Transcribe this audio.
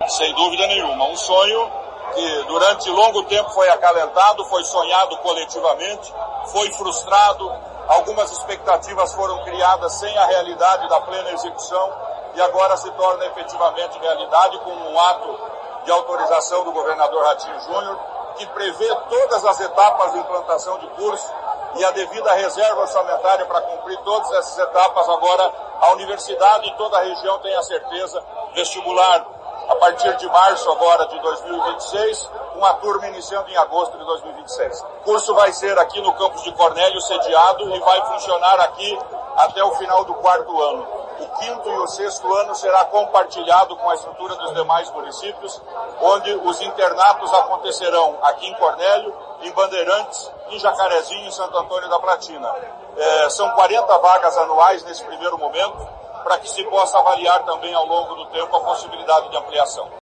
Sem dúvida nenhuma. Um sonho que durante longo tempo foi acalentado, foi sonhado coletivamente, foi frustrado, algumas expectativas foram criadas sem a realidade da plena execução e agora se torna efetivamente realidade com um ato de autorização do governador Ratinho Júnior, que prevê todas as etapas de implantação de curso e a devida reserva orçamentária para cumprir todas essas etapas. Agora a universidade em toda a região tem a certeza, vestibular a partir de março agora de 2026, uma turma iniciando em agosto de 2026. O curso vai ser aqui no campus de Cornélio sediado e vai funcionar aqui até o final do 4º ano. O 5º e o 6º ano será compartilhado com a estrutura dos demais municípios, onde os internatos acontecerão aqui em Cornélio, em Bandeirantes, em Jacarezinho e em Santo Antônio da Platina. São 40 vagas anuais nesse primeiro momento, para que se possa avaliar também ao longo do tempo a possibilidade de ampliação.